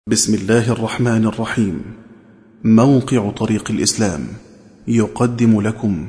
بسم الله الرحمن الرحيم. موقع طريق الإسلام يقدم لكم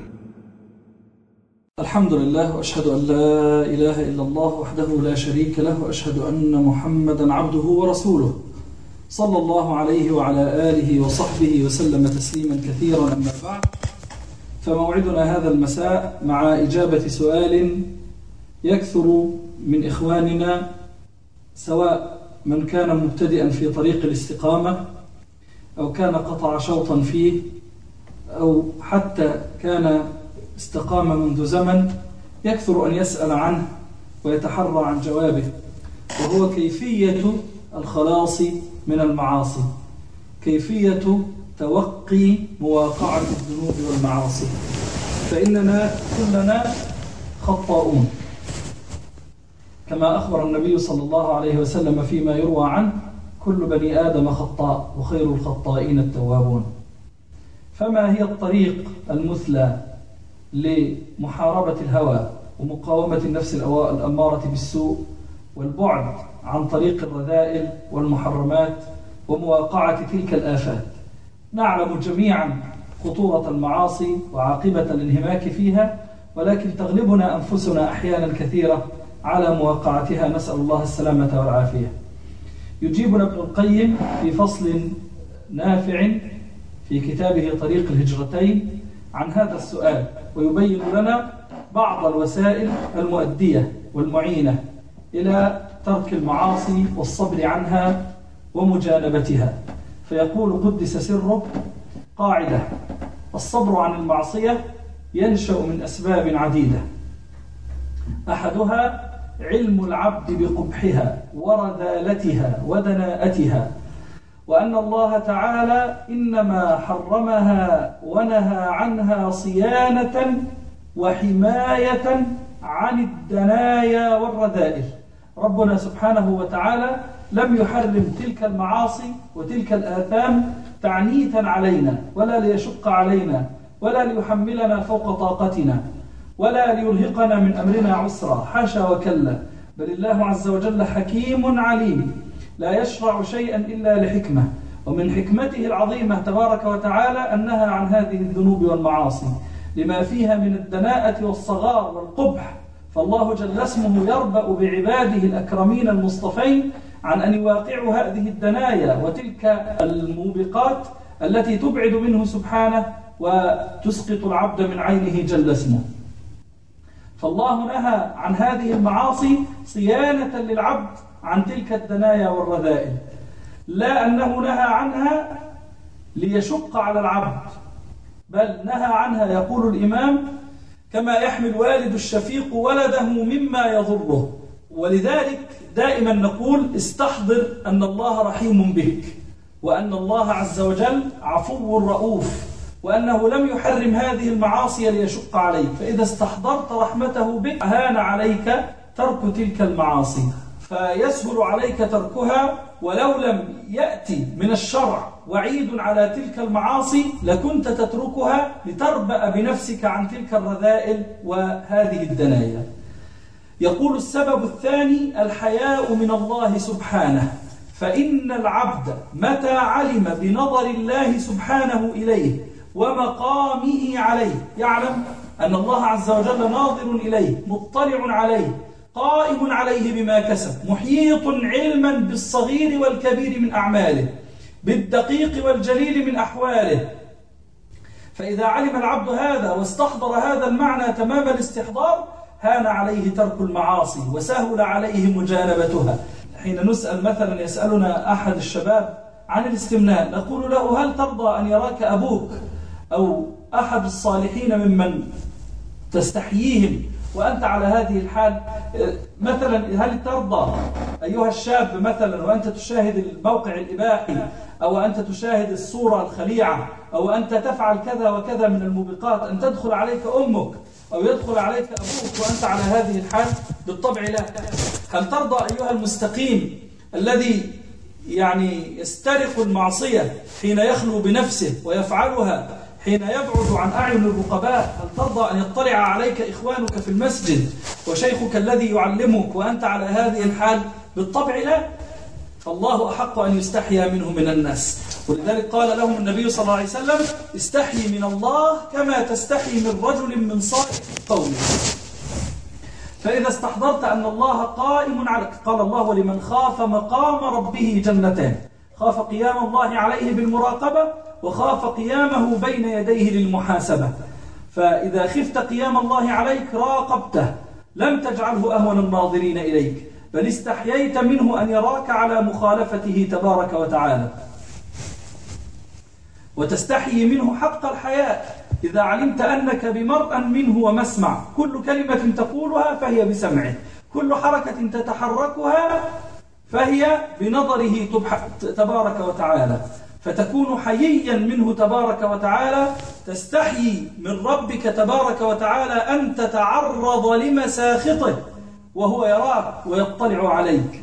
الحمد لله، وأشهد أن لا إله إلا الله وحده لا شريك له، وأشهد أن محمدا عبده ورسوله صلى الله عليه وعلى آله وصحبه وسلم تسليما كثيرا. أما بعد، فموعدنا هذا المساء مع إجابة سؤال يكثر من إخواننا، سواء من كان مبتدئا في طريق الاستقامة أو كان قطع شوطا فيه أو حتى كان استقام منذ زمن، يكثر أن يسأل عنه ويتحرى عن جوابه، وهو كيفية الخلاص من المعاصي، كيفية توقي مواقعة الذنوب والمعاصي. فإننا كلنا خطاؤون، كما أخبر النبي صلى الله عليه وسلم فيما يروى عنه: كل بني آدم خطاء وخير الخطائين التوابون. فما هي الطريق المثلى لمحاربة الهوى ومقاومة النفس الأمارة بالسوء والبعد عن طريق الرذائل والمحرمات ومواقعة تلك الآفات؟ نعلم جميعا خطورة المعاصي وعاقبة الانهماك فيها، ولكن تغلبنا أنفسنا أحيانا كثيرة على مواقعتها، نسأل الله السلامة والعافية. يجيبنا ابن القيم في فصل نافع في كتابه طريق الهجرتين عن هذا السؤال، ويبين لنا بعض الوسائل المؤدية والمعينة إلى ترك المعاصي والصبر عنها ومجانبتها. فيقول قدس سره: قاعدة: الصبر عن المعصية ينشأ من أسباب عديدة، أحدها علم العبد بقبحها ورذالتها ودناءتها، وأن الله تعالى إنما حرمها ونهى عنها صيانة وحماية عن الدنايا والرذائل. ربنا سبحانه وتعالى لم يحرم تلك المعاصي وتلك الآثام تعنيتا علينا، ولا ليشق علينا، ولا ليحملنا فوق طاقتنا، ولا ليرهقنا من أمرنا عسرا، حاشا وكلا، بل الله عز وجل حكيم عليم لا يشرع شيئا إلا لحكمة، ومن حكمته العظيمة تبارك وتعالى أن نهى عن هذه الذنوب والمعاصي لما فيها من الدناءة والصغار والقبح. فالله جل اسمه يربأ بعباده الأكرمين المصطفين عن أن يواقعوا هذه الدنايا وتلك الموبقات التي تبعد منه سبحانه وتسقط العبد من عينه جل اسمه. فالله نهى عن هذه المعاصي صيانة للعبد عن تلك الدنايا والرذائل، لا أنه نهى عنها ليشق على العبد، بل نهى عنها، يقول الإمام: كما يحمل والد الشفيق ولده مما يضره. ولذلك دائما نقول: استحضر أن الله رحيم بك، وأن الله عز وجل عفو رؤوف، وأنه لم يحرم هذه المعاصي ليشق عليك. فإذا استحضرت رحمته بك هان عليك ترك تلك المعاصي، فيسهل عليك تركها. ولو لم يأتي من الشرع وعيد على تلك المعاصي لكنت تتركها لتربأ بنفسك عن تلك الرذائل وهذه الدنايا. يقول: السبب الثاني الحياء من الله سبحانه، فإن العبد متى علم بنظر الله سبحانه إليه ومقامه عليه، يعلم أن الله عز وجل ناظر إليه، مطلع عليه، قائم عليه بما كسب، محيط علما بالصغير والكبير من أعماله، بالدقيق والجليل من أحواله. فإذا علم العبد هذا واستحضر هذا المعنى تمام الاستحضار، هان عليه ترك المعاصي وسهل عليه مجانبتها. حين نسأل مثلا، يسألنا أحد الشباب عن الاستمناء، نقول له: هل ترضى أن يراك أبوك أو أحد الصالحين ممن تستحييهم وأنت على هذه الحال؟ مثلا هل ترضى أيها الشاب مثلا وأنت تشاهد الموقع الإباحي، أو أنت تشاهد الصورة الخليعة، أو أنت تفعل كذا وكذا من الموبقات، أن تدخل عليك أمك أو يدخل عليك أبوك وأنت على هذه الحال؟ بالطبع لا. هل ترضى أيها المستقيم الذي يسترق المعصية حين يخلو بنفسه ويفعلها حين يبعد عن أعين الرقباء؟ هل ترضى أن يطلع عليك إخوانك في المسجد وشيخك الذي يعلمك وأنت على هذه الحال؟ بالطبع لا. فالله أحق أن يستحيا منه من الناس. ولذلك قال لهم النبي صلى الله عليه وسلم: استحي من الله كما تستحي من رجل من صائف قومه. فإذا استحضرت أن الله قائم عليك، قال الله: ولمن خاف مقام ربه جنتان، خاف قيام الله عليه بالمراقبة، وخاف قيامه بين يديه للمحاسبة. فإذا خفت قيام الله عليك راقبته، لم تجعله أهون الناظرين إليك، بل استحييت منه أن يراك على مخالفته تبارك وتعالى. وتستحيي منه حق الحياء إذا علمت أنك بمرأ منه ومسمع، كل كلمة تقولها فهي بسمعه، كل حركة تتحركها فهي بنظره تبارك وتعالى، فتكون حييا منه تبارك وتعالى. تستحيي من ربك تبارك وتعالى أن تتعرض لمساخطه وهو يراك ويطلع عليك.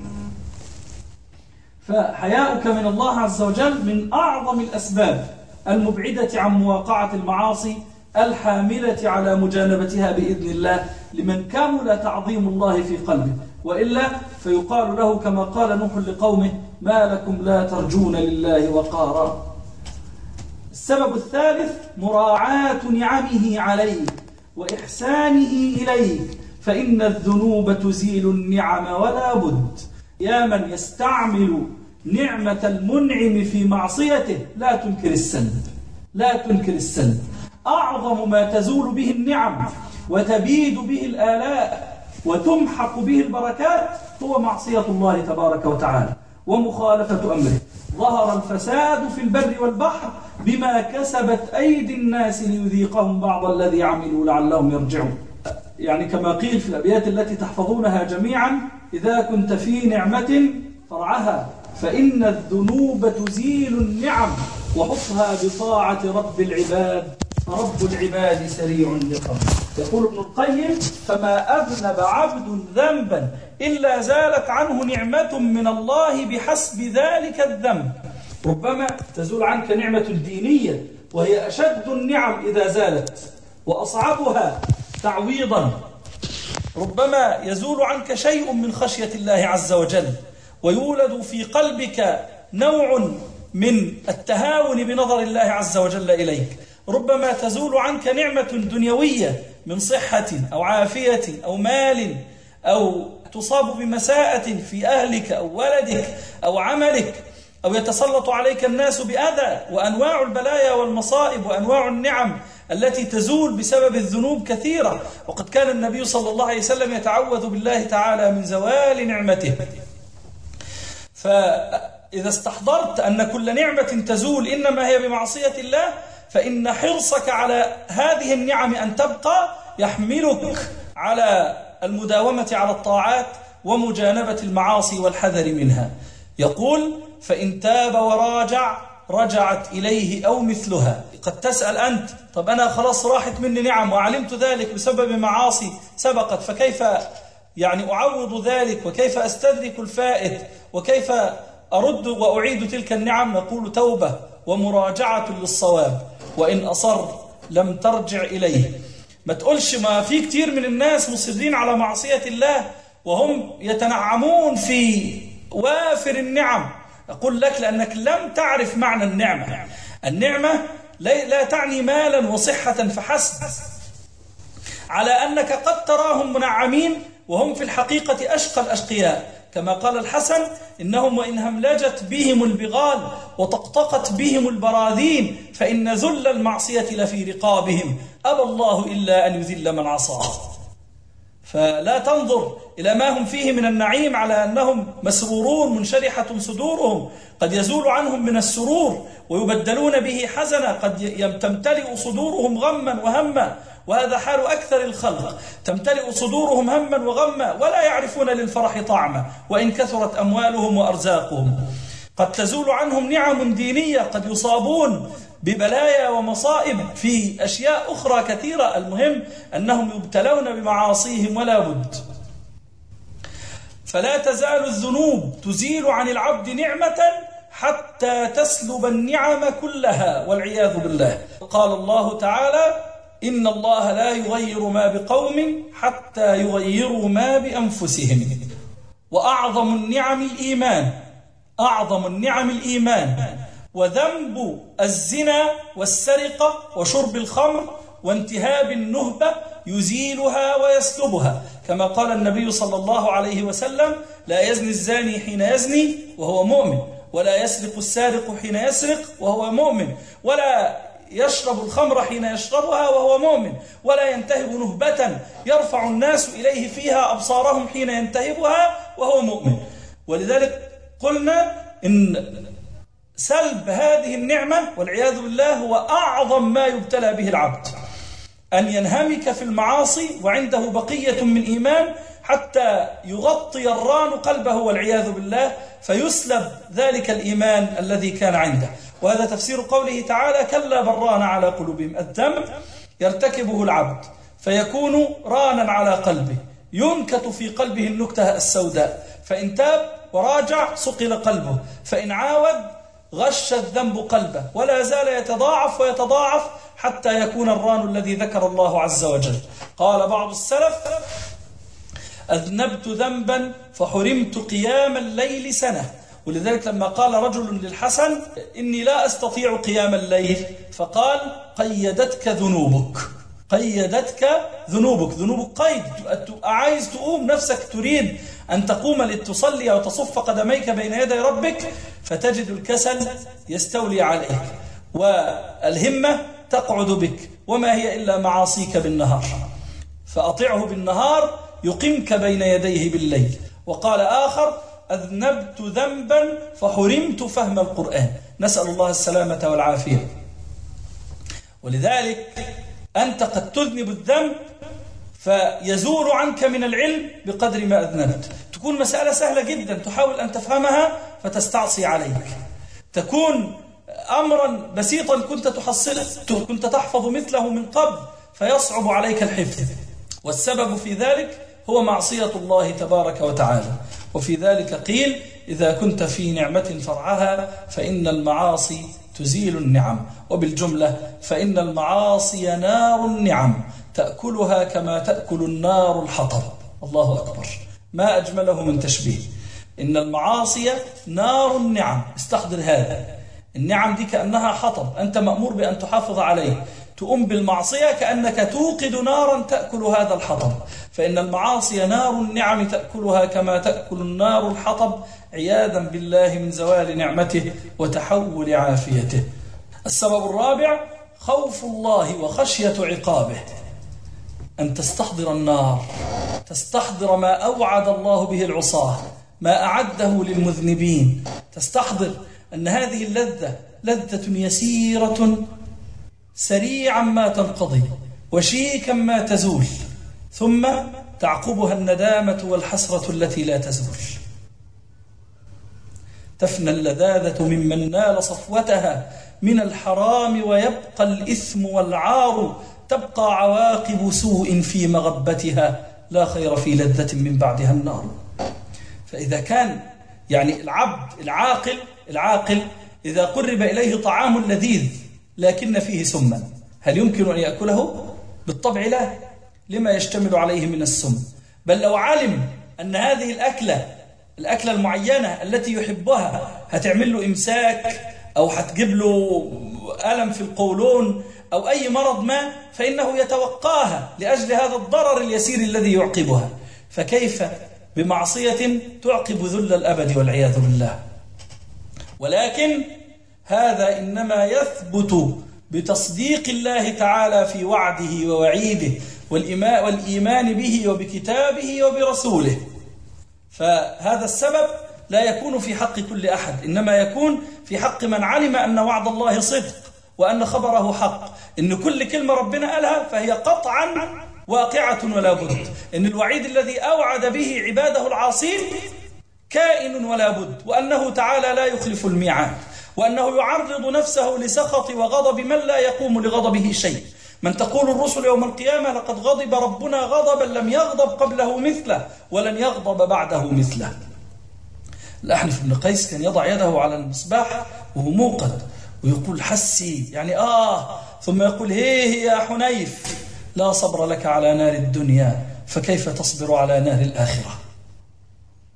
فحياؤك من الله عز وجل من أعظم الأسباب المبعدة عن مواقعة المعاصي، الحاملة على مجانبتها بإذن الله لمن كمل تعظيم الله في قلبه، وإلا فيقال له كما قال نوح لقومه: ما لكم لا ترجون لله وقارا. السبب الثالث مراعاة نعمه عليك وإحسانه إليك، فإن الذنوب تزيل النعم ولا بد. يا من يستعمل نعمة المنعم في معصيته لا تنكر السلب، لا تنكر السلب. أعظم ما تزول به النعم وتبيد به الآلاء وتمحق به البركات هو معصية الله تبارك وتعالى ومخالفة أمره. ظهر الفساد في البر والبحر بما كسبت أيدي الناس ليذيقهم بعض الذي عملوا لعلهم يرجعون. يعني كما قيل في الأبيات التي تحفظونها جميعا: إذا كنت في نعمة فرعها، فإن الذنوب تزيل النعم، وحطها بطاعة رب العباد، فرب العباد سريع اللقاء. يقول ابن القيم: فما أذنب عبد ذنبا إلا زالت عنه نعمة من الله بحسب ذلك الذنب. ربما تزول عنك نعمة دينية وهي أشد النعم إذا زالت وأصعبها تعويضا. ربما يزول عنك شيء من خشية الله عز وجل، ويولد في قلبك نوع من التهاون بنظر الله عز وجل إليك. ربما تزول عنك نعمة دنيوية من صحة أو عافية أو مال، أو تصاب بمساءة في أهلك أو ولدك أو عملك، أو يتسلط عليك الناس بأذى. وأنواع البلايا والمصائب وأنواع النعم التي تزول بسبب الذنوب كثيرة. وقد كان النبي صلى الله عليه وسلم يتعوذ بالله تعالى من زوال نعمته. فإذا استحضرت أن كل نعمة تزول إنما هي بمعصية الله، فإن حرصك على هذه النعم أن تبقى يحملك على المداومة على الطاعات ومجانبة المعاصي والحذر منها. يقول: فإن تاب وراجع رجعت إليه أو مثلها. قد تسأل أنت: طب أنا خلاص راحت مني نعم وعلمت ذلك بسبب معاصي سبقت، فكيف يعني أعوض ذلك، وكيف أستدرك الفائت، وكيف أرد وأعيد تلك النعم؟ نقول: توبة ومراجعة للصواب، وإن أصر لم ترجع إليه. ما تقولش ما في كتير من الناس مصرين على معصية الله وهم يتنعمون في وافر النعم. أقول لك لأنك لم تعرف معنى النعمة. النعمة لا تعني مالا وصحة فحسب، على أنك قد تراهم منعمين وهم في الحقيقة أشقى الأشقياء. كما قال الحسن: إنهم وإن هملجت بهم البغال وطقطقت بهم البراذين فإن ذل المعصية لفي رقابهم، أبى الله إلا أن يذل من عصاه. فلا تنظر إلى ما هم فيه من النعيم على أنهم مسرورون منشرحة صدورهم، قد يزول عنهم من السرور ويبدلون به حزنا، قد تمتلئ صدورهم غما وهما، وهذا حال أكثر الخلق، تمتلئ صدورهم هما وغما ولا يعرفون للفرح طعما وإن كثرت أموالهم وأرزاقهم. قد تزول عنهم نعم دينية، قد يصابون ببلايا ومصائب في أشياء أخرى كثيرة. المهم أنهم يبتلون بمعاصيهم ولا بد. فلا تزال الذنوب تزيل عن العبد نعمة حتى تسلب النعم كلها والعياذ بالله. قال الله تعالى: إن الله لا يغير ما بقوم حتى يغيروا ما بأنفسهم. وأعظم النعم الإيمان، أعظم النعم الإيمان، وذنب الزنا والسرقة وشرب الخمر وانتهاب النهبة يزيلها ويسلبها، كما قال النبي صلى الله عليه وسلم: لا يزني الزاني حين يزني وهو مؤمن، ولا يسرق السارق حين يسرق وهو مؤمن، ولا يشرب الخمر حين يشربها وهو مؤمن، ولا ينتهب نهبة يرفع الناس إليه فيها أبصارهم حين ينتهبها وهو مؤمن. ولذلك قلنا إن سلب هذه النعمة والعياذ بالله هو أعظم ما يبتلى به العبد، أن ينهمك في المعاصي وعنده بقية من إيمان حتى يغطي الران قلبه والعياذ بالله، فيسلب ذلك الإيمان الذي كان عنده. وهذا تفسير قوله تعالى: كلا بران على قلوبهم. الذنب يرتكبه العبد فيكون رانا على قلبه، ينكت في قلبه النكتة السوداء، فإن تاب وراجع صقل قلبه، فإن عاود غش الذنب قلبه، ولا زال يتضاعف ويتضاعف حتى يكون الران الذي ذكر الله عز وجل. قال بعض السلف: أذنبت ذنبا فحرمت قيام الليل سنة. ولذلك لما قال رجل للحسن: إني لا أستطيع قيام الليل، فقال: قيدتك ذنوبك. قيدتك ذنوبك. ذنوبك قيد، عايز تقوم نفسك تريد أن تقوم لتصلي وتصف قدميك بين يدي ربك، فتجد الكسل يستولي عليك والهمة تقعد بك، وما هي إلا معاصيك بالنهار، فأطعه بالنهار يقمك بين يديه بالليل. وقال آخر: أذنبت ذنبا فحرمت فهم القرآن. نسأل الله السلامة والعافية. ولذلك أنت قد تذنب الذنب فيزول عنك من العلم بقدر ما أذنبت. تكون مسألة سهلة جدا تحاول أن تفهمها فتستعصي عليك، تكون أمرا بسيطا كنت تحفظ مثله من قبل فيصعب عليك الحفظ، والسبب في ذلك هو معصية الله تبارك وتعالى. وفي ذلك قيل: إذا كنت في نعمة فرعها فإن المعاصي تزيل النعم. وبالجملة فإن المعاصي نار النعم تأكلها كما تأكل النار الحطب. الله أكبر، ما أجمله من تشبيه. إن المعاصي نار النعم. استحضر هذا، النعم دي كأنها حطب أنت مأمور بأن تحافظ عليه، تقوم بالمعصية كأنك توقد نارا تأكل هذا الحطب. فإن المعاصي نار النعم تأكلها كما تأكل النار الحطب، عياذا بالله من زوال نعمته وتحول عافيته. السبب الرابع: خوف الله وخشية عقابه. أن تستحضر النار، تستحضر ما أوعد الله به العصاة، ما أعده للمذنبين، تستحضر أن هذه اللذة لذة يسيرة سريعا ما تنقضي وشيكا ما تزول، ثم تعقبها الندامة والحسرة التي لا تزول. تفنى اللذاذة ممن نال صفوتها من الحرام، ويبقى الإثم والعار، تبقى عواقب سوء في مغبتها، لا خير في لذة من بعدها النار. فإذا كان يعني العبد العاقل إذا قرب إليه طعام لذيذ لكن فيه سما، هل يمكن أن يأكله؟ بالطبع لا، لما يشتمل عليه من السم. بل لو علم أن هذه الأكلة المعينة التي يحبها هتعمل له إمساك أو هتجيب له ألم في القولون أو أي مرض ما، فإنه يتوقاها لأجل هذا الضرر اليسير الذي يعقبها، فكيف بمعصية تعقب ذل الأبد والعياذ بالله. ولكن هذا إنما يثبت بتصديق الله تعالى في وعده ووعيده والإيمان به وبكتابه وبرسوله. فهذا السبب لا يكون في حق كل أحد، إنما يكون في حق من علم أن وعد الله صدق وأن خبره حق، إن كل كلمة ربنا قالها فهي قطعا واقعة ولا بد، إن الوعيد الذي أوعد به عباده العاصين كائن ولا بد، وأنه تعالى لا يخلف الميعاد، وأنه يعرض نفسه لسخط وغضب من لا يقوم لغضبه شيء. من تقول الرسل يوم القيامة: لقد غضب ربنا غضبا لم يغضب قبله مثله ولن يغضب بعده مثله. الأحنف بن قيس كان يضع يده على المصباح وهو موقد ويقول: حسي، يعني ثم يقول: هيه يا حنيف، لا صبر لك على نار الدنيا فكيف تصبر على نار الآخرة.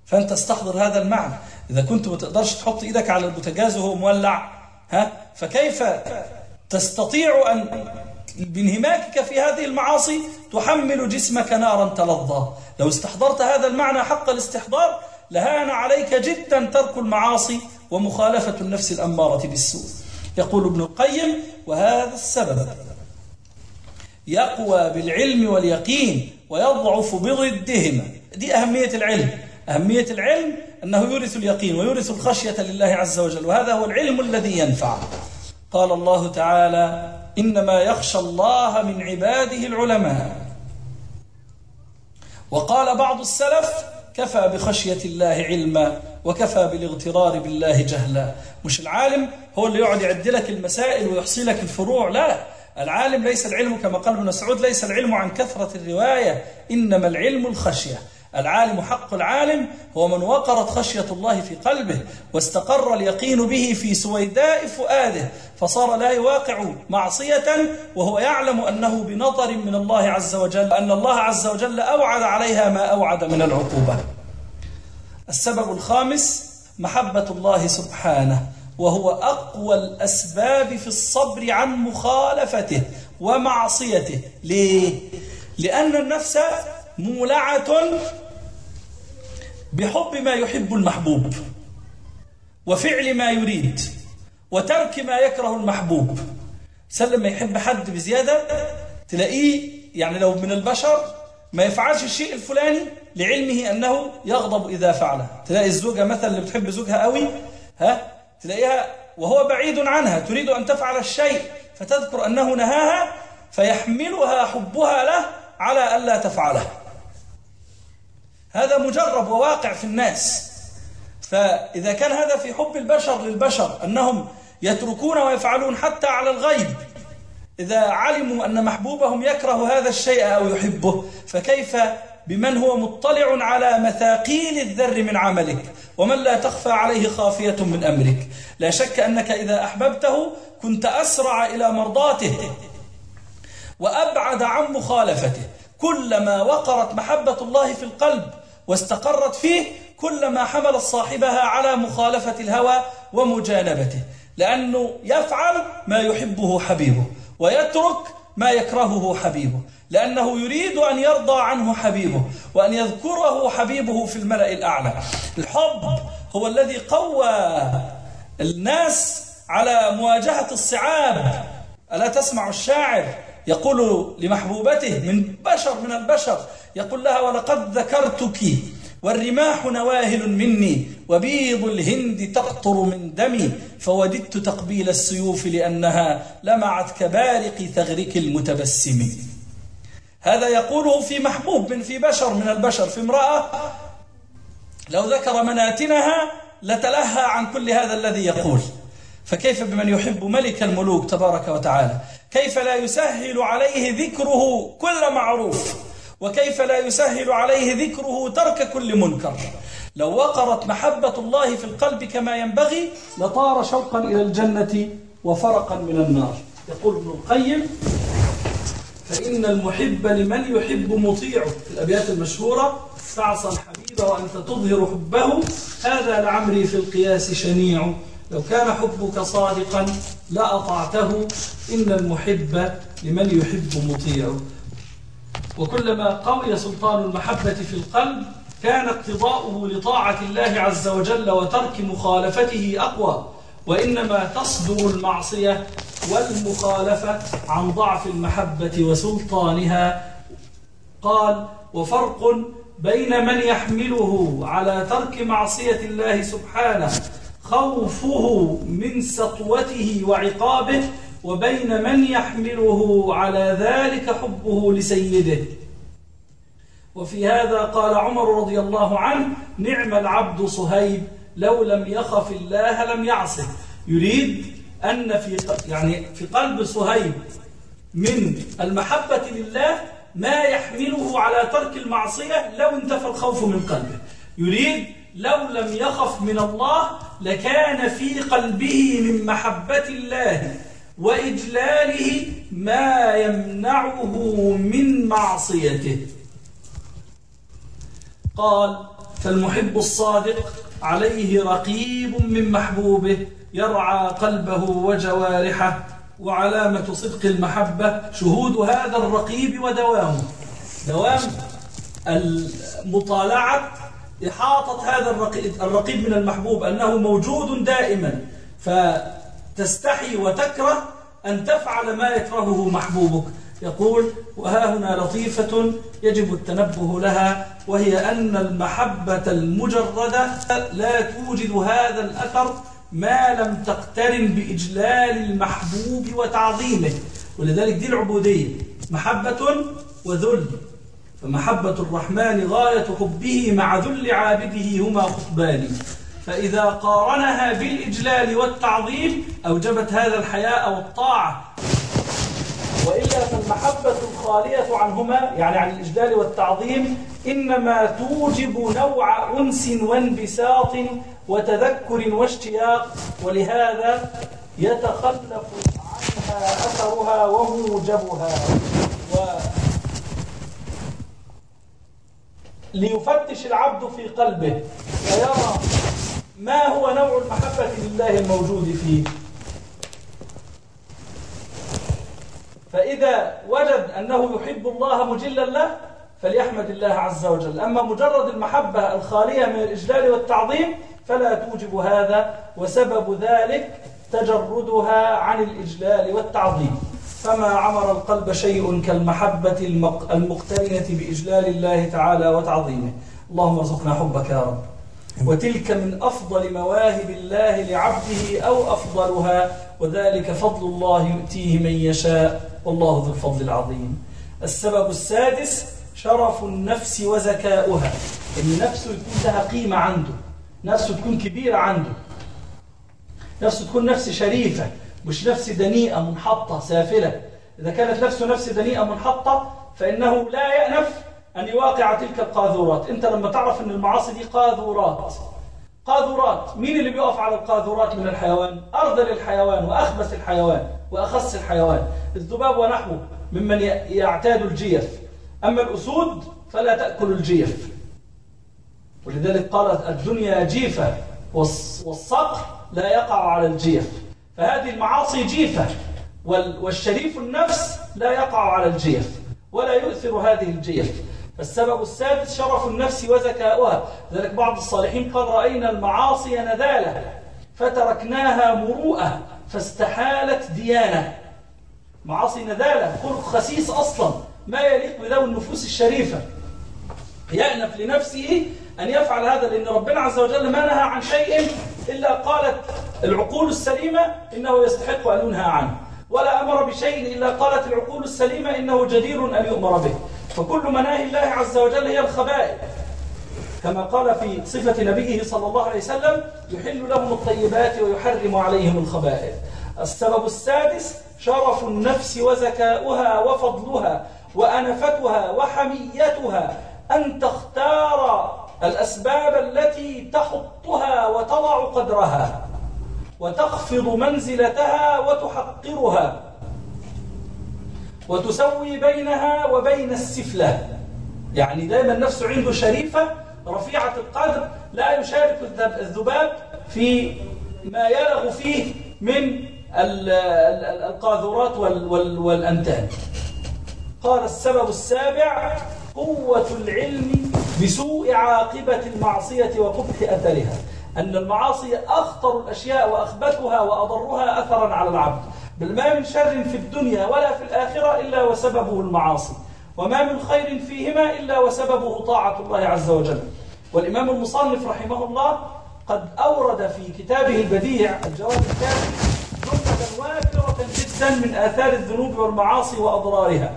فأنت استحضر هذا المعنى. إذا كنت ما تقدرش تحط إيدك على البوتاجاز وهو مولع، فكيف تستطيع أن بانهماكك في هذه المعاصي تحمل جسمك نارا تلظى؟ لو استحضرت هذا المعنى حق الاستحضار لهان عليك جدا ترك المعاصي ومخالفة النفس الأمارة بالسوء. يقول ابن القيم: وهذا السبب يقوى بالعلم واليقين ويضعف بضدهما. دي أهمية العلم. أهمية العلم أنه يورث اليقين ويورث الخشية لله عز وجل، وهذا هو العلم الذي ينفع. قال الله تعالى: إنما يخشى الله من عباده العلماء. وقال بعض السلف: كفى بخشية الله علما وكفى بالاغترار بالله جهلا. مش العالم هو اللي يقعد يعد لك المسائل ويحصي لك الفروع، لا، العالم ليس العلم كما قال ابن مسعود: ليس العلم عن كثرة الرواية، إنما العلم الخشية. العالم حق العالم هو من وقرت خشية الله في قلبه واستقر اليقين به في سويداء فؤاده، فصار لا يواقع معصية وهو يعلم أنه بنظر من الله عز وجل، أن الله عز وجل أوعد عليها ما أوعد من العقوبة. السبب الخامس محبة الله سبحانه، وهو أقوى الأسباب في الصبر عن مخالفته ومعصيته. ليه؟ لأن النفس مولعة بحب ما يحب المحبوب وفعل ما يريد وترك ما يكره المحبوب. سلم ما يحب حد بزيادة تلاقيه يعني لو من البشر ما يفعلش الشيء الفلاني لعلمه أنه يغضب إذا فعله. تلاقي الزوجة مثلا اللي بتحب زوجها قوي تلاقيها وهو بعيد عنها تريد أن تفعل الشيء فتذكر أنه نهاها فيحملها حبها له على ألا تفعله. هذا مجرب وواقع في الناس. فإذا كان هذا في حب البشر للبشر أنهم يتركون ويفعلون حتى على الغيب إذا علموا أن محبوبهم يكره هذا الشيء أو يحبه، فكيف بمن هو مطلع على مثاقيل الذر من عملك ومن لا تخفى عليه خافية من أمرك؟ لا شك أنك إذا أحببته كنت أسرع إلى مرضاته وأبعد عن مخالفته. كلما وقرت محبة الله في القلب واستقرت فيه كلما حمل صاحبها على مخالفة الهوى ومجانبته، لأنه يفعل ما يحبه حبيبه ويترك ما يكرهه حبيبه، لأنه يريد أن يرضى عنه حبيبه وأن يذكره حبيبه في الملأ الأعلى. الحب هو الذي قوى الناس على مواجهة الصعاب. ألا تسمع الشاعر يقول لمحبوبته من البشر يقول لها: ولقد ذكرتك والرماح نواهل مني وبيض الهند تقطر من دمي فوددت تقبيل السيوف لأنها لمعت كبارق ثغرك المتبسم. هذا يقوله في محبوب في بشر من البشر، في امرأة لو ذكر مناتنها لتلهى عن كل هذا الذي يقول. فكيف بمن يحب ملك الملوك تبارك وتعالى؟ كيف لا يسهل عليه ذكره كل معروف، وكيف لا يسهل عليه ذكره ترك كل منكر؟ لو وقرت محبة الله في القلب كما ينبغي لطار شوقا إلى الجنة وفرقا من النار. يقول ابن القيم: فإن المحب لمن يحب مطيعه. في الأبيات المشهورة: تعصى الحبيب وأنت تظهر حبه هذا لعمري في القياس شنيع لو كان حبك صادقا لأطعته إن المحب لمن يحب مطيعه. وكلما قوي سلطان المحبة في القلب كان اقتضاؤه لطاعة الله عز وجل وترك مخالفته أقوى، وإنما تصدر المعصية والمخالفة عن ضعف المحبة وسلطانها. قال: وفرق بين من يحمله على ترك معصية الله سبحانه خوفه من سطوته وعقابه، وبين من يحمله على ذلك حبه لسيده. وفي هذا قال عمر رضي الله عنه: نعم العبد صهيب لو لم يخف الله لم يعصه. يريد أن في قلب صهيب من المحبة لله ما يحمله على ترك المعصية لو انتفى الخوف من قلبه. يريد لو لم يخف من الله لكان في قلبه من محبة الله وإجلاله ما يمنعه من معصيته. قال: فالمحب الصادق عليه رقيب من محبوبه يرعى قلبه وجوارحه، وعلامة صدق المحبة شهود هذا الرقيب ودوامه، دوام المطالعة إحاطة هذا الرقيب من المحبوب أنه موجود دائما، فتستحي وتكره أن تفعل ما يكرهه محبوبك. يقول: وها هنا لطيفة يجب التنبه لها، وهي أن المحبة المجردة لا توجد هذا الأثر ما لم تقترن بإجلال المحبوب وتعظيمه. ولذلك دي العبودية، محبة وذل، فمحبة الرحمن غاية حبه مع ذل عابده هما خطبان، فإذا قارنها بالإجلال والتعظيم أوجبت هذا الحياء والطاعة، وإلا فالمحبة الخالية عنهما يعني عن الإجلال والتعظيم إنما توجب نوع أنس وانبساط وتذكر واشتياق، ولهذا يتخلف عنها أثرها وموجبها. ليفتش العبد في قلبه فيرى ما هو نوع المحبة لله الموجود فيه، فإذا وجد أنه يحب الله مجلا له فليحمد الله عز وجل. أما مجرد المحبة الخالية من الإجلال والتعظيم فلا توجب هذا، وسبب ذلك تجردها عن الإجلال والتعظيم. فما عمر القلب شيء كالمحبة المقترنة بإجلال الله تعالى وتعظيمه. اللهم ارزقنا حبك يا رب. وتلك من أفضل مواهب الله لعبده أو أفضلها، وذلك فضل الله يؤتيه من يشاء والله ذو الفضل العظيم. السبب السادس شرف النفس وزكاؤها، إن نفسه يكون لها قيمة عنده، نفسه تكون كبيرة عنده، نفسه تكون نفس شريفة، مش نفس دنيئة منحطة سافلة. إذا كانت نفس دنيئة منحطة فإنه لا يأنف أن يواقع تلك القاذورات. أنت لما تعرف أن المعاصي دي قاذورات، مين اللي بيقف على القاذورات من الحيوان؟ أرذل الحيوان وأخبث الحيوان وأخص الحيوان، الذباب ونحوه ممن يعتاد الجيف، أما الأسود فلا تأكل الجيف. ولذلك قالت الدنيا جيفة والصقر لا يقع على الجيف، فهذه المعاصي جيفة، والشريف النفس لا يقع على الجيف ولا يؤثر هذه الجيف. فالسبب السادس شرف النفس وزكاؤها. لذلك بعض الصالحين قال: رأينا المعاصي نذالة فتركناها مروءة فاستحالت ديانة. معاصي نذالة، خلق خسيس أصلا ما يليق بذوي النفوس الشريفة، يأنف لنفسه أن يفعل هذا، لأن ربنا عز وجل ما نهى عن شيء إلا قالت العقول السليمة إنه يستحق أن ينهى عنه، ولا أمر بشيء إلا قالت العقول السليمة إنه جدير أن يؤمر به. فكل مناهي الله عز وجل هي الخبائث، كما قال في صفة نبيه صلى الله عليه وسلم: يحل لهم الطيبات ويحرم عليهم الخبائث. السبب السادس شرف النفس وزكاؤها وفضلها وأنفتها وحميتها، أن تختار الأسباب التي تحطها وتضع قدرها وتخفض منزلتها وتحقرها وتسوي بينها وبين السفلة. يعني دائما النفس عنده شريفة رفيعة القدر، لا يشارك الذباب في ما يلغ فيه من القاذورات والأنتان. قال: السبب السابع قوة العلم بسوء عاقبة المعصية وقبح أثرها، أن المعاصي أخطر الأشياء وأخبثها وأضرها أثرا على العبد، بل ما من شر في الدنيا ولا في الآخرة إلا وسببه المعاصي، وما من خير فيهما إلا وسببه طاعة الله عز وجل. والإمام المصنف رحمه الله قد أورد في كتابه البديع الجواب الكافي جملة وافرة جدا من آثار الذنوب والمعاصي وأضرارها،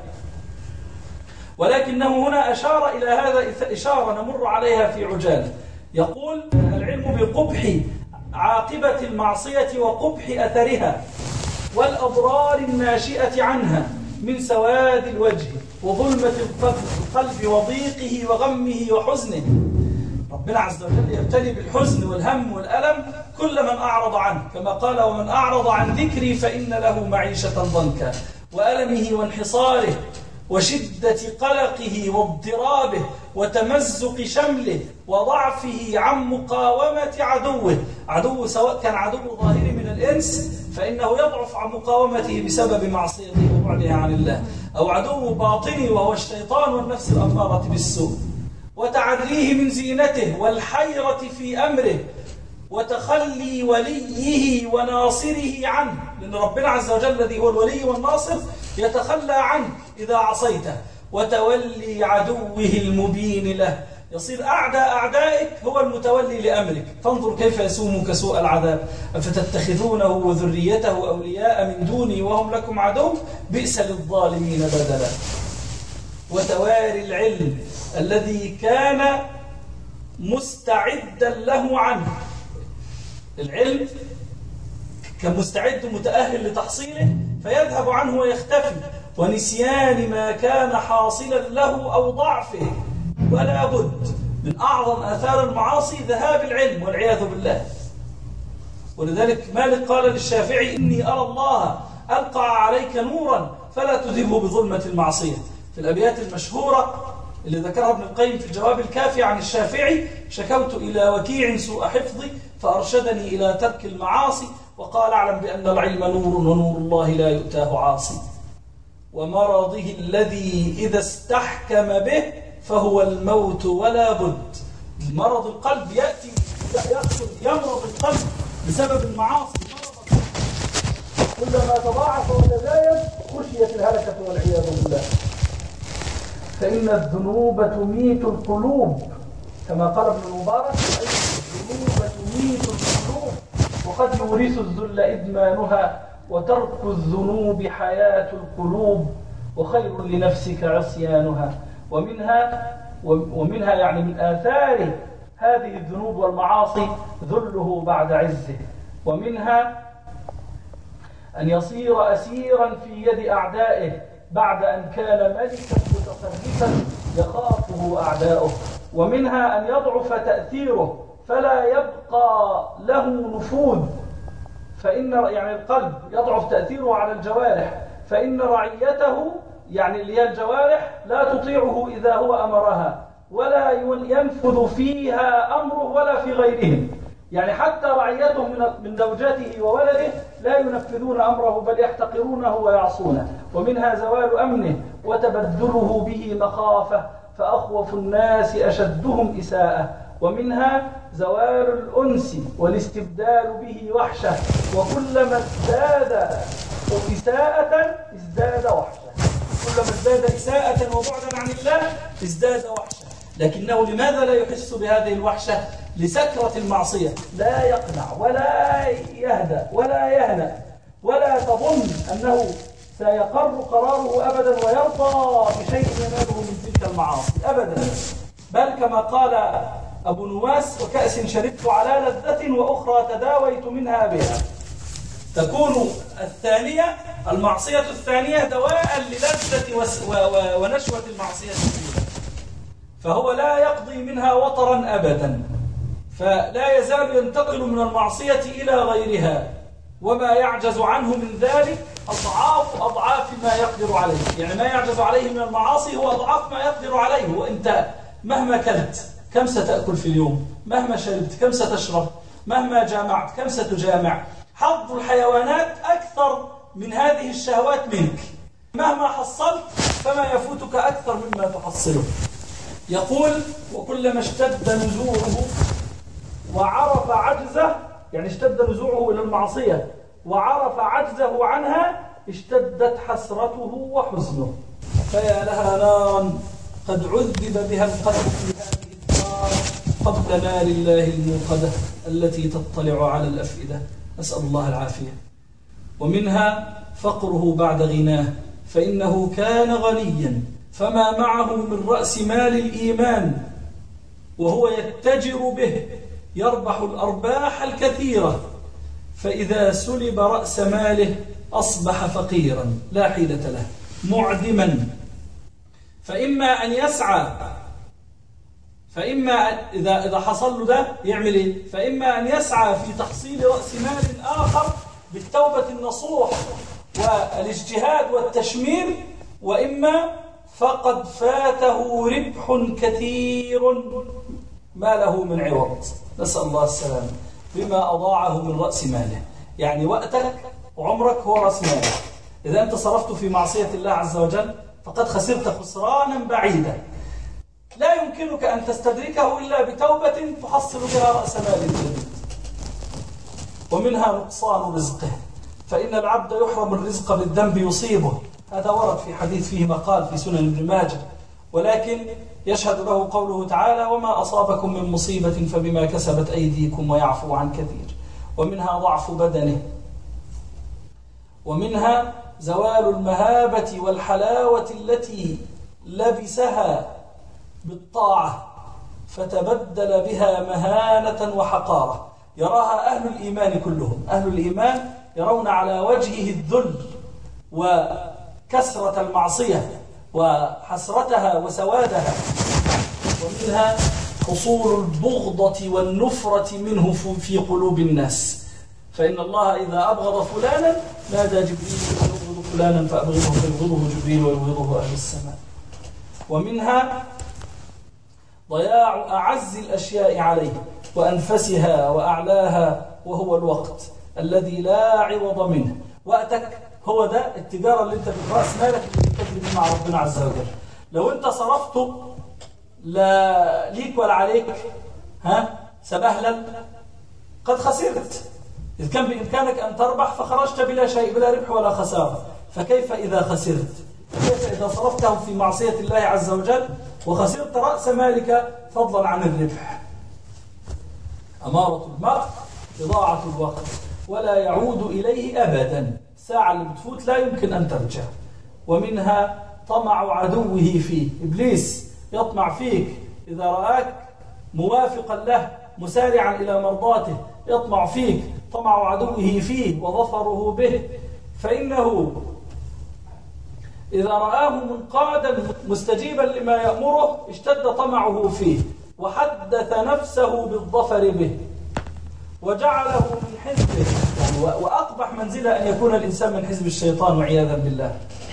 ولكنه هنا أشار إلى هذا إشارة نمر عليها في عجالة. يقول: العلم بقبح عاقبة المعصية وقبح أثرها والأضرار الناشئة عنها من سواد الوجه وظلمة القلب وضيقه وغمه وحزنه. ربنا عز وجل يبتلي بالحزن والهم والألم كل من أعرض عنه، كما قال: ومن أعرض عن ذكري فإن له معيشة ضنكا، وألمه وانحصاره وشدة قلقه واضطرابه وتمزق شمله وضعفه عن مقاومة عدوه سواء كان عدو ظاهري من الإنس فإنه يضعف عن مقاومته بسبب معصيته وبعده عن الله، أو عدو باطني وهو الشيطان والنفس الأمارة بالسوء، وتعريه من زينته والحيرة في أمره وتخلي وليه وناصره عنه، لأن ربنا عز وجل الذي هو الولي والناصر يتخلى عنك إذا عصيته، وتولي عدوه المبين له، يصير أعدائك هو المتولي لأمرك. فانظر كيف يسومك سوء العذاب، أفتتخذونه وذريته أولياء من دوني وهم لكم عدو بئس للظالمين بدلا. وتواري العلم الذي كان مستعدا له عنه، العلم كان مستعد متأهل لتحصيله فيذهب عنه ويختفي، ونسيان ما كان حاصلا له أو ضعفه. ولا بد من أعظم آثار المعاصي ذهاب العلم والعياذ بالله. ولذلك مالك قال للشافعي: إني أرى الله ألقى عليك نورا فلا تذهبه بظلمة المعصية. في الأبيات المشهورة اللي ذكرها ابن القيم في الجواب الكافي عن الشافعي: شكوت إلى وكيع سوء حفظي فأرشدني إلى ترك المعاصي، وقال: أعلم بأن العلم نور ونور الله لا يؤتاه عاصي. ومرضه الذي إذا استحكم به فهو الموت ولا بد. مرض القلب يأتي يمرض القلب بسبب المعاصي، كلما تضاعف وتزايد خشيت الهلكة والعياذ بالله. فإن الذنوب تميت القلوب كما قال ابن المبارك: الذنوب تميت القلوب وقد يورث الذل إدمانها، وترك الذنوب حياة القلوب وخير لنفسك عصيانها. ومنها يعني من آثار هذه الذنوب والمعاصي ذله بعد عزه، ومنها أن يصير أسيرا في يد أعدائه بعد أن كان ملكا متصرفا يخافه أعداؤه، ومنها أن يضعف تأثيره فلا يبقى له نفوذ، فإن يعني القلب يضعف تأثيره على الجوارح، فإن رعيته يعني اللي هي الجوارح لا تطيعه إذا هو أمرها، ولا ينفذ فيها أمره ولا في غيرهم، يعني حتى رعيته من زوجته وولده لا ينفذون أمره بل يحتقرونه ويعصونه. ومنها زوال أمنه وتبدله به مخافة، فأخوف الناس أشدهم إساءة. ومنها زوال الأنس والاستبدال به وحشة، وكلما ازداد إساءة ازداد وحشة، كلما ازداد إساءة وبعدا عن الله ازداد وحشة. لكنه لماذا لا يحس بهذه الوحشة؟ لسكرة المعصية، لا يقنع ولا يهدأ ولا يهنأ، ولا تظن أنه سيقر قراره أبدا ويرضى بشيء يناله من تلك المعاصي أبدا، بل كما قال أبو نواس: وكأس شربت على لذة وأخرى تداويت منها بها. تكون الثانية المعصية الثانية دواء للذة ونشوة المعصية فيها، فهو لا يقضي منها وطرا أبدا، فلا يزال ينتقل من المعصية إلى غيرها، وما يعجز عنه من ذلك أضعاف ما يقدر عليه. يعني ما يعجز عليه من المعاصي هو أضعاف ما يقدر عليه. وإنت مهما كلت كم ستأكل في اليوم؟ مهما شربت كم ستشرب؟ مهما جامعت كم ستجامع؟ حظ الحيوانات أكثر من هذه الشهوات منك، مهما حصلت فما يفوتك أكثر مما تحصله. يقول: وكلما اشتد نزوعه وعرف عجزه، يعني اشتد نزوعه إلى المعصية وعرف عجزه عنها، اشتدت حسرته وحزنه. فيا لها نارا قد عذب بها القلب في هذه الدار قبل نار الله الموقدة التي تطلع على الأفئدة، نسأل الله العافية. ومنها فقره بعد غناه، فإنه كان غنيا فما معه من رأس مال الإيمان وهو يتجر به يربح الأرباح الكثيرة، فإذا سلب رأس ماله أصبح فقيرا لا حيلة له معدما. فإما أن يسعى، إذا حصل له ده يعمل إيه؟ فإما أن يسعى في تحصيل رأس مال آخر بالتوبة النصوح والاجتهاد والتشمير، وإما فقد فاته ربح كثير ما له من عوض، نسأل الله السلامة، بما أضاعه من رأس ماله. يعني وقتك وعمرك هو رأس مالك، إذا أنت صرفته في معصية الله عز وجل فقد خسرت خسرانا بعيدا لا يمكنك أن تستدركه إلا بتوبة تحصل بها رأس مال جديد. ومنها نقصان رزقه، فإن العبد يحرم الرزق بالذنب يصيبه، هذا ورد في حديث فيه مقال في سنن ابن ماجه، ولكن يشهد له قوله تعالى: وما أصابكم من مصيبة فبما كسبت أيديكم ويعفو عن كثير. ومنها ضعف بدنه، ومنها زوال المهابة والحلاوة التي لبسها بالطاعة فتبدل بها مهانة وحقارة يراها أهل الإيمان كلهم. أهل الإيمان يرون على وجهه الذل وكسرة المعصية وحسرتها وسوادها. ومنها حصول البغضة والنفرة منه في قلوب الناس، فإن الله إذا أبغض فلانا نادى جبريل أن أبغض فلانا فأبغضه فيبغضه جبريل ويبغضه أهل السماء. ومنها ضياع أعز الأشياء عليه وأنفسها وأعلاها، وهو الوقت الذي لا عوض منه. وقتك هو ده التجارة اللي انت برأس مالك اللي بتجري مع ربنا عز وجل. لو انت صرفته لا ليك ولا عليك سبهلا قد خسرت. إذ كان بإمكانك أن تربح فخرجت بلا شيء، بلا ربح ولا خسارة، فكيف إذا خسرت؟ كيف إذا صرفته في معصية الله عز وجل وخسرت رأس مالك فضلا عن الربح؟ أمارة المرء إضاعة الوقت ولا يعود إليه أبدا، الساعة اللي بتفوت لا يمكن أن ترجع. ومنها طمع عدوه فيه، إبليس يطمع فيك إذا رآك موافقا له مسارعا إلى مرضاته، يطمع فيك طمع عدوه فيه وظفره به، فإنه إذا رآه منقادا مستجيبا لما يأمره اشتد طمعه فيه وحدث نفسه بالظفر به وجعله من حزبه. يعني وأقبح منزلة أن يكون الإنسان من حزب الشيطان وعياذا بالله،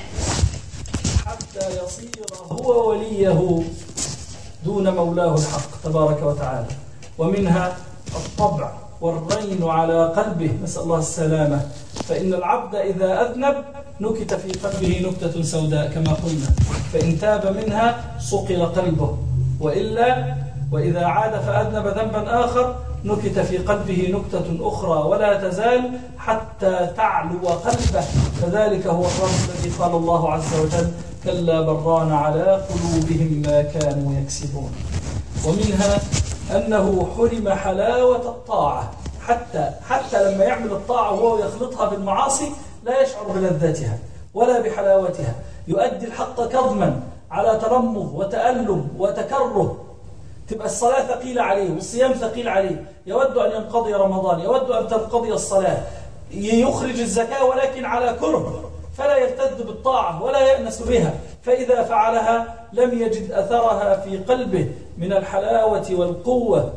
حتى يصير هو وليه دون مولاه الحق تبارك وتعالى. ومنها الطبع والرين على قلبه، نسأل الله السلامة، فإن العبد إذا أذنب نكت في قلبه نكتة سوداء كما قلنا، فإن تاب منها صقل قلبه، وإذا عاد فأذنب ذنبا آخر نكت في قلبه نكتة أخرى ولا تزال حتى تعلو قلبه، فذلك هو الرمز الذي قال الله عز وجل: كلا بران على قلوبهم ما كانوا يكسبون. ومنها أنه حرم حلاوة الطاعة، حتى لما يعمل الطاعة وهو يخلطها بالمعاصي لا يشعر بلذتها ولا بحلاوتها، يؤدي الحق كظما على ترمض وتألم وتكره، تبقى الصلاة ثقيلة عليه والصيام ثقيل عليه، يود أن ينقضي رمضان، يود أن تنقضي الصلاة، يخرج الزكاة ولكن على كره، فلا يلتذ بالطاعة ولا يأنس بها، فإذا فعلها لم يجد أثرها في قلبه من الحلاوة والقوة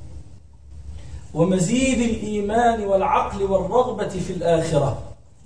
ومزيد الإيمان والعقل والرغبة في الآخرة.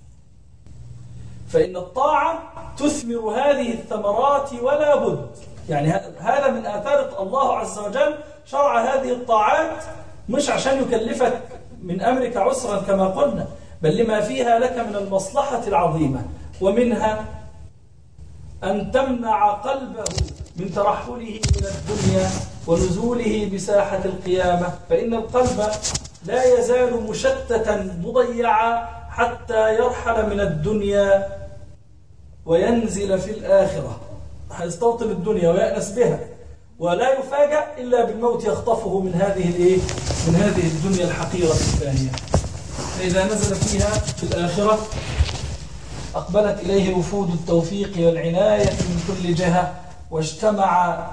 فإن الطاعة تثمر هذه الثمرات ولا بد. يعني هذا من آثار الله عز وجل شرع هذه الطاعات مش عشان يكلفك من أمرك عسرا كما قلنا، بل لما فيها لك من المصلحة العظيمة. ومنها أن تمنع قلبه من ترحله من الدنيا ونزوله بساحة القيامة، فإن القلب لا يزال مشتتا مضيعا حتى يرحل من الدنيا وينزل في الآخرة، هيستوطن الدنيا ويأنس بها ولا يفاجأ إلا بالموت يخطفه من هذه الدنيا الحقيرة الثانية. فإذا نزل فيها في الآخرة أقبلت إليه وفود التوفيق والعناية من كل جهة، واجتمع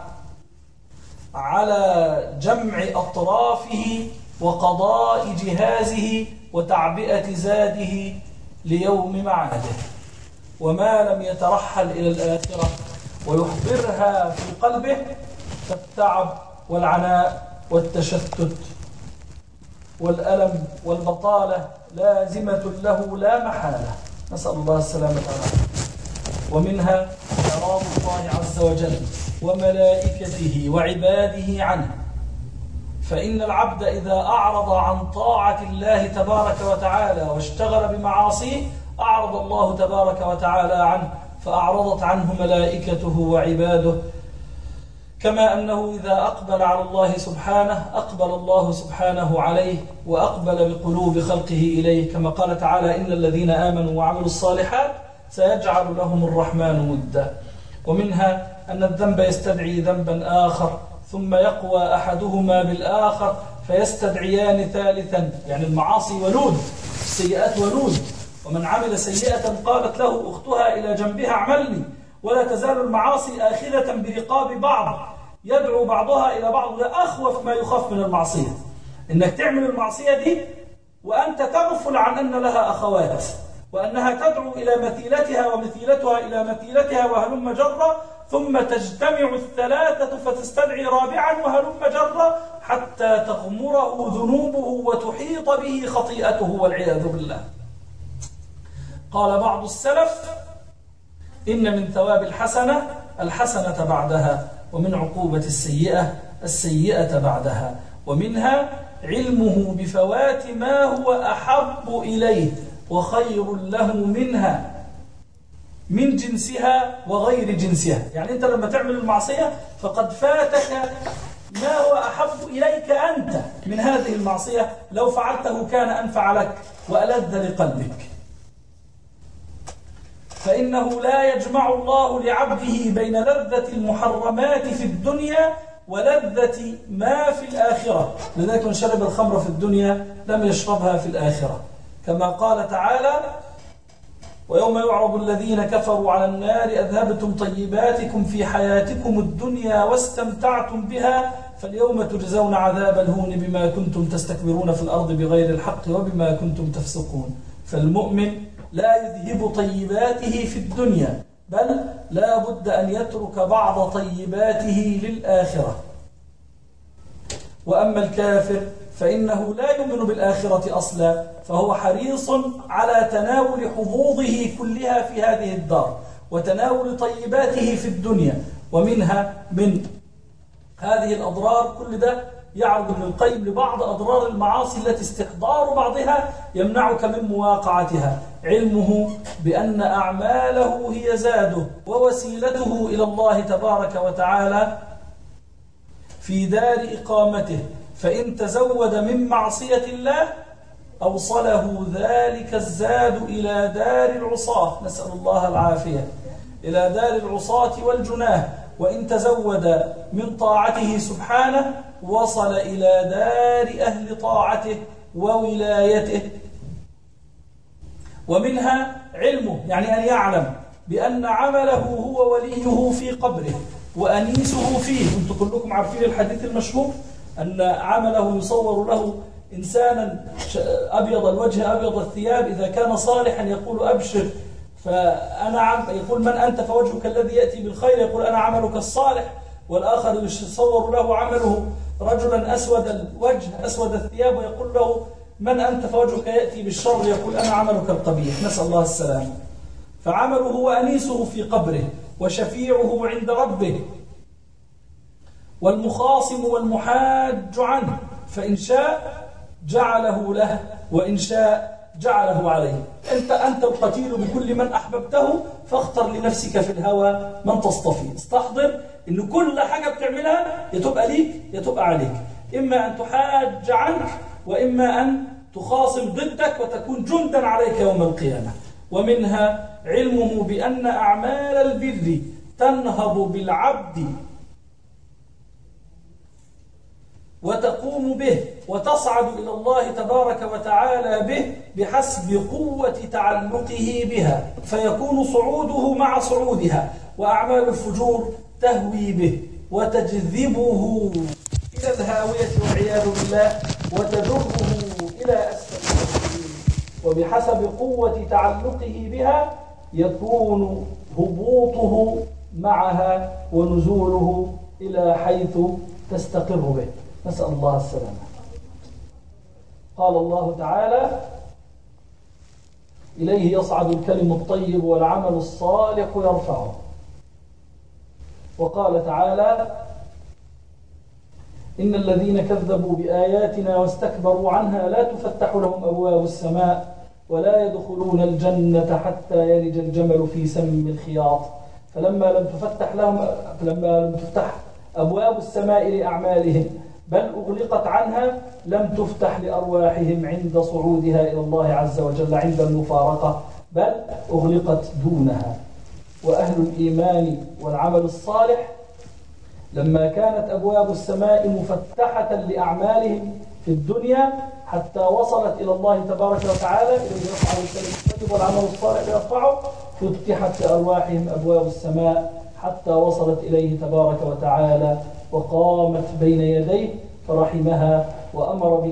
على جمع أطرافه وقضاء جهازه وتعبئة زاده ليوم معاده. وما لم يترحل إلى الآخرة ويحضرها في قلبه فالتعب والعناء والتشتت والألم والبطالة لازمة له لا محالة، نسأل الله السلامة والعافية. ومنها إعراض الله عز وجل وملائكته وعباده عنه. فإن العبد إذا أعرض عن طاعة الله تبارك وتعالى واشتغل بمعاصيه أعرض الله تبارك وتعالى عنه، فأعرضت عنه ملائكته وعباده. كما أنه إذا أقبل على الله سبحانه أقبل الله سبحانه عليه، وأقبل بقلوب خلقه إليه، كما قال تعالى: إن الذين آمنوا وعملوا الصالحات سيجعل لهم الرحمن ودا. ومنها أن الذنب يستدعي ذنبا آخر، ثم يقوى أحدهما بالآخر فيستدعيان ثالثا، يعني المعاصي ولود، السيئات ولود. ومن عمل سيئة قالت له أختها إلى جنبها اعملني، ولا تزال المعاصي آخذة برقاب بعض يدعو بعضها إلى بعض. لا أخوف ما يخاف من المعصية، إنك تعمل المعصية دي وأنت تغفل عن أن لها أخوات، وأنها تدعو إلى مثيلتها ومثيلتها إلى مثيلتها وهلم جرة، ثم تجتمع الثلاثة فتستدعي رابعا وهلم جرة حتى تغمره ذنوبه وتحيط به خطيئته والعياذ بالله. قال بعض السلف: إن من ثواب الحسنة الحسنة بعدها، ومن عقوبة السيئة السيئة بعدها. ومنها علمه بفوات ما هو أحب إليه وخير له منها من جنسها وغير جنسها. يعني أنت لما تعمل المعصية فقد فاتك ما هو أحب إليك أنت من هذه المعصية، لو فعلته كان أنفع لك وألذ لقلبك. فإنه لا يجمع الله لعبده بين لذة المحرمات في الدنيا ولذة ما في الآخرة. لذلك من شرب الخمر في الدنيا لم يشربها في الآخرة، كما قال تعالى: ويوم يعرض الذين كفروا على النار أذهبتم طيباتكم في حياتكم الدنيا واستمتعتم بها فاليوم تجزون عذاب الهون بما كنتم تستكبرون في الأرض بغير الحق وبما كنتم تفسقون. فالمؤمن لا يذهب طيباته في الدنيا، بل لا بد أن يترك بعض طيباته للآخرة. وأما الكافر فإنه لا يؤمن بالآخرة أصلا، فهو حريص على تناول حظوظه كلها في هذه الدار وتناول طيباته في الدنيا. ومنها من هذه الأضرار، كل ده يعرض ابن القيم لبعض أضرار المعاصي التي استحضار بعضها يمنعك من مواقعتها: علمه بأن أعماله هي زاده ووسيلته إلى الله تبارك وتعالى في دار إقامته، فإن تزود من معصية الله أوصله ذلك الزاد إلى دار العصاة، نسأل الله العافية، إلى دار العصاة والجناه. وإن تزود من طاعته سبحانه وصل إلى دار أهل طاعته وولايته. ومنها علمه، يعني أن يعلم بأن عمله هو وليه في قبره وأنيسه فيه. أنتم كلكم عارفين الحديث المشهور أن عمله يصور له إنسانا أبيض الوجه أبيض الثياب، إذا كان صالحا يقول أبشر، يقول من أنت فوجهك الذي يأتي بالخير، يقول أنا عملك الصالح. والآخر يصور له عمله رجلا أسود الوجه أسود الثياب ويقول له من أنت فوجهك يأتي بالشر، يقول أنا عملك القبيح، نسأل الله السلامة. فعمله هو أنيسه في قبره وشفيعه عند ربه والمخاصم والمحاج عنه، فإن شاء جعله له وإن شاء جعله عليه. أنت القتيل بكل من أحببته، فاختر لنفسك في الهوى من تصطفي. استحضر إن كل حاجة بتعملها يتبقى ليك يتبقى عليك، إما أن تحاج عنك وإما أن تخاصم ضدك وتكون جندا عليك يوم القيامة. ومنها علمه بأن أعمال البر تنهض بالعبد وتقوم به وتصعد إلى الله تبارك وتعالى به بحسب قوة تعلقه بها، فيكون صعوده مع صعودها. وأعمال الفجور تهوي به وتجذبه إلى الهاوية والعياذ بالله وتجره إلى أسفل السبيل. وبحسب قوة تعلقه بها يكون هبوطه معها ونزوله إلى حيث تستقر به، نسأل الله السلامة. قال الله تعالى: إليه يصعد الكلم الطيب والعمل الصالح يرفعه. وقال تعالى: إن الذين كذبوا بآياتنا واستكبروا عنها لا تفتح لهم أبواب السماء ولا يدخلون الجنة حتى يلج الجمل في سم الخياط. فلما لم تفتح أبواب السماء لأعمالهم بل أغلقت عنها لم تفتح لأرواحهم عند صعودها إلى الله عز وجل عند المفارقة، بل أغلقت دونها. وأهل الإيمان والعمل الصالح لما كانت أبواب السماء مفتحة لأعمالهم في الدنيا حتى وصلت إلى الله تبارك وتعالى إلى يفعل الكلمة والعمل الصالح يرفعه، فتحت لأرواحهم أبواب السماء حتى وصلت إليه تبارك وتعالى وقامت بين يديه فرحمها وأمر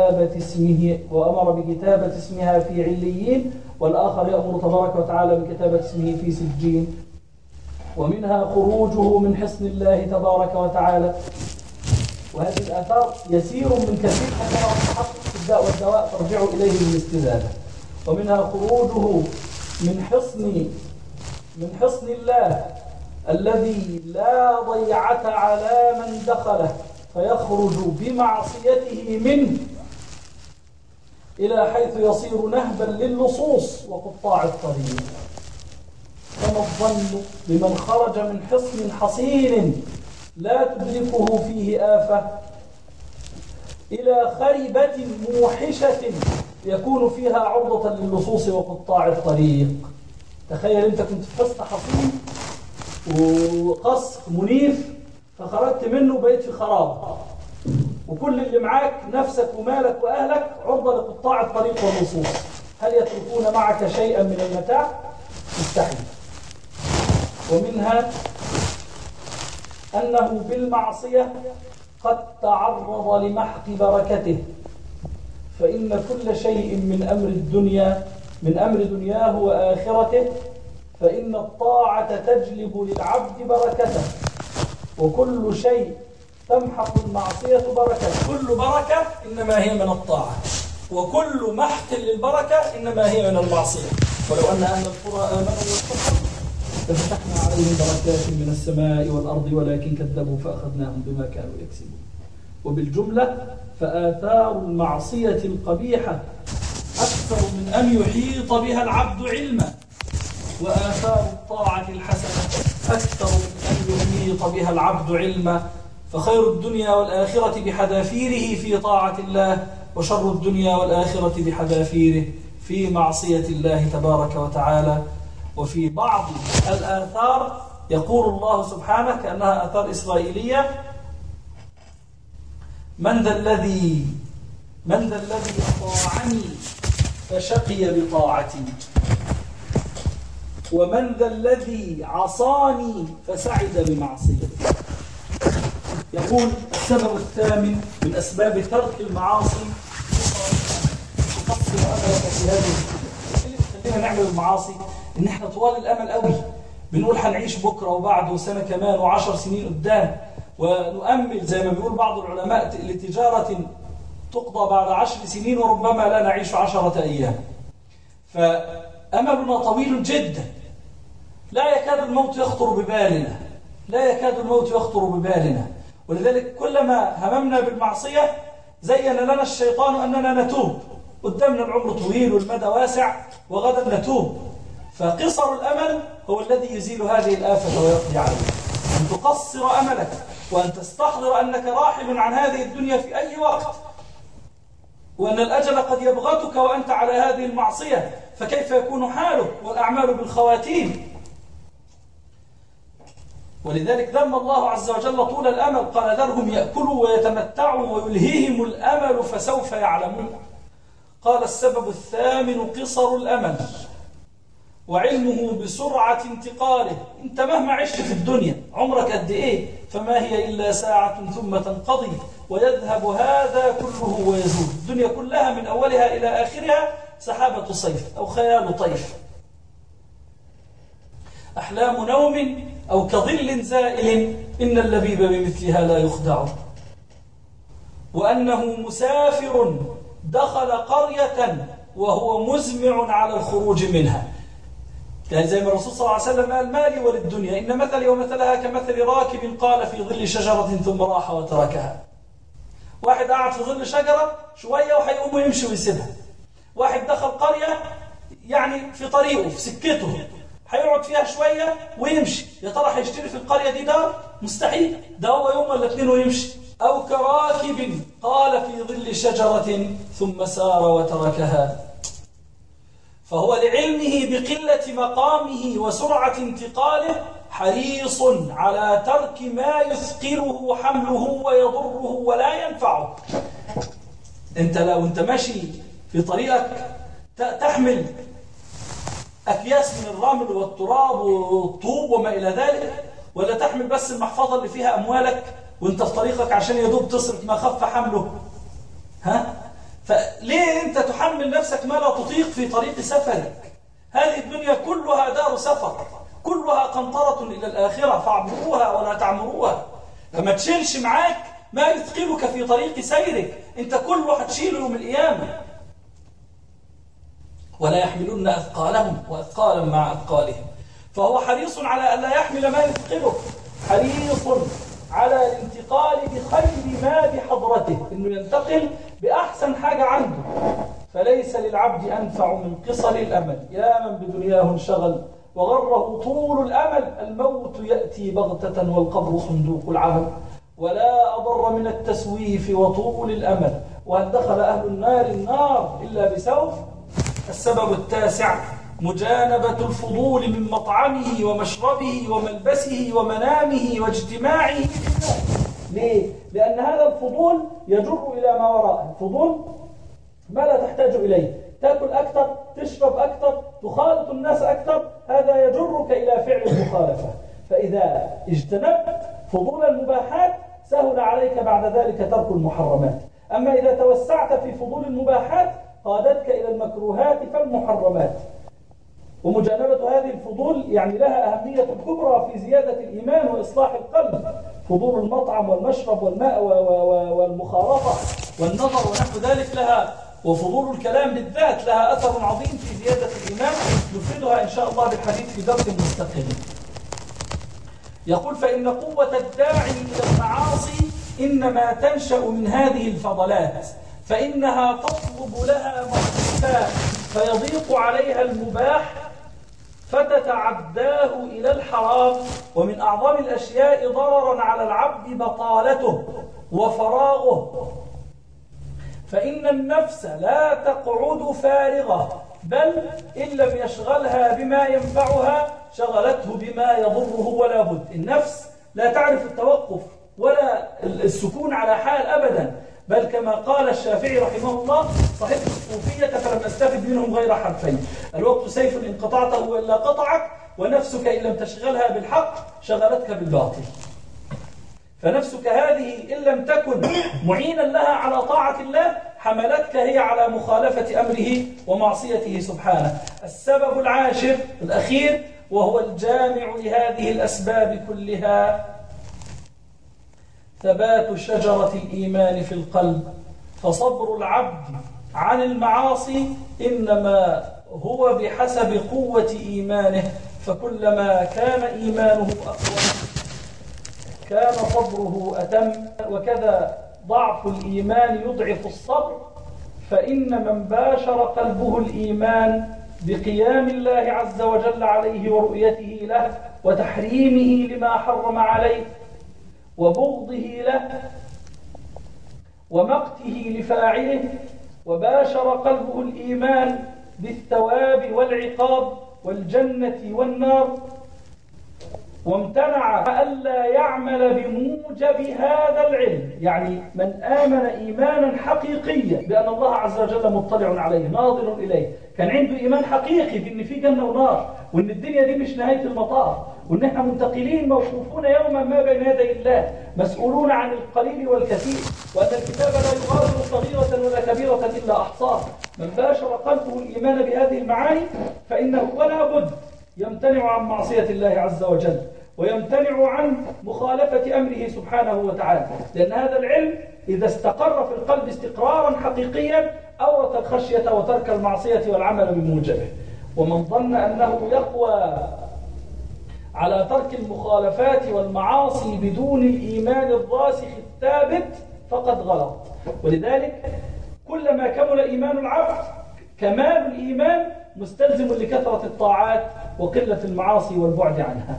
بكتابة اسمها في عليين، والآخر يأمر تبارك وتعالى بكتابة اسمه في سجين. ومنها خروجه من حصن الله تبارك وتعالى. وهذه الآثار يسير من كثير حتى تحقق الداء والدواء ترجع إليه بالاستزادة. ومنها خروجه من حصن الله الذي لا ضيعة على من دخله فيخرج بمعصيته منه إلى حيث يصير نهبا للصوص وقطاع الطريق. فما الظن بمن خرج من حصن حصين لا تدركه فيه آفة إلى خربة موحشة يكون فيها عرضة للصوص وقطاع الطريق. تخيل أنت كنت في حصن حصين وقصر منيف فخرجت منه بيت في خراب، وكل اللي معاك نفسك ومالك وأهلك عرضة لقطاع الطريق واللصوص، هل يتركون معك شيئا من المتاع؟ مستحيل. ومنها أنه بالمعصية قد تعرض لمحق بركته، فإن كل شيء من أمر دنياه وآخرته، فإن الطاعة تجلب للعبد بركته، وكل شيء تمحق المعصية بركة. كل بركة إنما هي من الطاعة، وكل محق للبركة إنما هي من المعصية. ولو أن أهل القرى آمنوا واتقوا لفتحنا عليهم بركات من السماء والأرض ولكن كذبوا فأخذناهم بما كانوا يكسبون. وبالجملة فآثار المعصية القبيحة أكثر من أن يحيط بها العبد علما، وآثار الطاعة الحسنة أكثر من أن يحيط بها العبد علما. فخير الدنيا والآخرة بحذافيره في طاعة الله، وشر الدنيا والآخرة بحذافيره في معصية الله تبارك وتعالى. وفي بعض الآثار يقول الله سبحانه كأنها آثار إسرائيلية: من ذا الذي أطاعني فشقي بطاعتي، ومن ذا الذي عصاني فسعد بمعصيتي. يقول السبب الثامن من أسباب ترك المعاصي تقصر أملك في هذه. خلينا نعمل المعاصي إن إحنا طوال الأمل قوي، بنقول هنعيش بكرة وبعد وسنة كمان و10 سنين قدام، ونؤمل زي ما بيقول بعض العلماء لتجارة تقضى بعد 10 سنين وربما لا نعيش 10 أيام. فأملنا طويل جدا، لا يكاد الموت يخطر ببالنا. ولذلك كلما هممنا بالمعصية زين لنا الشيطان أننا نتوب، قدامنا العمر طويل والمدى واسع وغدا نتوب. فقصر الأمل هو الذي يزيل هذه الآفة ويقضي عليها. أن تقصر أملك وأن تستحضر أنك راحل عن هذه الدنيا في أي وقت، وأن الأجل قد يبغتك وأنت على هذه المعصية، فكيف يكون حالك والأعمال بالخواتيم؟ ولذلك ذم الله عز وجل طول الأمل، قال: ذرهم يأكلوا ويتمتعوا ويلهيهم الأمل فسوف يعلمون. قال السبب الثامن قصر الأمل وعلمه بسرعة انتقاله. انت مهما عشت في الدنيا عمرك قد ايه؟ فما هي إلا ساعة ثم تنقضي ويذهب هذا كله ويزول. الدنيا كلها من أولها إلى آخرها سحابة صيف أو خيال طيف، أحلام نوم أو كظل زائل، إن اللبيب بمثلها لا يخدع. وأنه مسافر دخل قرية وهو مزمع على الخروج منها. يعني زي ما الرسول صلى الله عليه وسلم قال: مالي وللدنيا إن مثلي ومثلها كمثل راكب قال في ظل شجرة ثم راح وتركها. واحد قاعد في ظل شجرة شوية وهيقوم ويمشي ويسيبها. واحد دخل قرية يعني في طريقه في سكته، هيقعد فيها شوية ويمشي. يا ترى هيشتري في القرية دي دار؟ مستحيل، ده هو يوم ولا اتنين ويمشي. أو كراكب قال في ظل شجرة ثم سار وتركها. فهو لعلمه بقلة مقامه وسرعة انتقاله حريص على ترك ما يثقله حمله ويضره ولا ينفعه. انت لو انت ماشي في طريقك تحمل أكياس من الرمل والتراب والطوب وما إلى ذلك، ولا تحمل بس المحفظة اللي فيها أموالك وانت في طريقك عشان يدوب تصرف ما خف حمله؟ فليه انت تحمل نفسك ما لا تطيق في طريق سفرك؟ هذه الدنيا كلها دار سفر، كلها قنطرة إلى الآخرة، فاعبروها ولا تعمروها. فما تشيلش معاك ما يثقلك في طريق سيرك، انت كله هتشيله يوم القيامة. ولا يحملون أثقالهم وأثقالا مع أثقالهم. فهو حريص على أن لا يحمل ما يثقله، حريص على الانتقال بخير ما بحضرته، إنه ينتقل بأحسن حاجة عنده. فليس للعبد أنفع من قصر الأمل، يا من بدنياه انشغل وغره طول الأمل. الموت يأتي بغتة والقبر صندوق العمل، ولا أضر من التسويف وطول الأمل. وهل دخل أهل النار النار إلا بسوف؟ السبب التاسع مجانبة الفضول من مطعمه ومشربه وملبسه ومنامه واجتماعه بالناس. ليه؟ لأن هذا الفضول يجر إلى ما وراءه. الفضول ما لا تحتاج إليه، تأكل أكثر، تشرب أكثر، تخالط الناس أكثر، هذا يجرك إلى فعل المخالفة. فإذا اجتنبت فضول المباحات سهل عليك بعد ذلك ترك المحرمات. أما إذا توسعت في فضول المباحات قادتك إلى المكروهات فالمحرمات. ومجانبة هذه الفضول يعني لها أهمية كبرى في زيادة الإيمان وإصلاح القلب. فضول المطعم والمشرب والماء والمخالطة والنظر ونحو ذلك لها، وفضول الكلام بالذات لها أثر عظيم في زيادة الإيمان، نفردها إن شاء الله بالحديث في درس مستقل. يقول: فإن قوة الداعي إلى المعاصي إنما تنشأ من هذه الفضلات، فإنها تطلب لها مرتبا فيضيق عليها المباح فتتعداه إلى الحرام. ومن أعظم الأشياء ضررا على العبد بطالته وفراغه، فإن النفس لا تقعد فارغة، بل إن لم يشغلها بما ينفعها شغلته بما يضره ولا بد. النفس لا تعرف التوقف ولا السكون على حال أبدا، بل كما قال الشافعي رحمه الله: صحبت الصوفية فلم أستفد منهم غير حرفين، الوقت سيف إن قطعته وإلا قطعك، ونفسك إن لم تشغلها بالحق شغلتك بالباطل. فنفسك هذه إن لم تكن معينا لها على طاعة الله حملتك هي على مخالفة أمره ومعصيته سبحانه. السبب العاشر الأخير وهو الجامع لهذه الأسباب كلها ثبات شجرة الإيمان في القلب. فصبر العبد عن المعاصي إنما هو بحسب قوة إيمانه، فكلما كان إيمانه أقوى كان صبره أتم. وكذا ضعف الإيمان يضعف الصبر، فإن من باشر قلبه الإيمان بقيام الله عز وجل عليه ورؤيته له وتحريمه لما حرم عليه وبغضه له ومقته لفاعله، وباشر قلبه الإيمان بالثواب والعقاب والجنة والنار، وامتنع ألا يعمل بموجب هذا العلم. يعني من آمن إيمانا حقيقيا بأن الله عز وجل مطلع عليه ناظر إليه، كان عنده إيمان حقيقي بأن في جنة ونار، وأن الدنيا دي مش نهاية المطاف، وأن احنا منتقلين موقوفون يوما ما بين يدي الله مسؤولون عن القليل والكثير، وأن الكتاب لا يغادر صغيرة ولا كبيرة إلا أحصاها. من باشر قلبه الإيمان بهذه المعاني فإنه ولا بد يمتنع عن معصية الله عز وجل ويمتنع عن مخالفة أمره سبحانه وتعالى، لأن هذا العلم إذا استقر في القلب استقرارا حقيقيا أورث الخشية وترك المعصية والعمل بموجبه. ومن ظن أنه يقوى على ترك المخالفات والمعاصي بدون الإيمان الراسخ الثابت فقد غلط. ولذلك كلما كمل إيمان العبد كمال الإيمان مستلزم لكثرة الطاعات وقلة المعاصي والبعد عنها.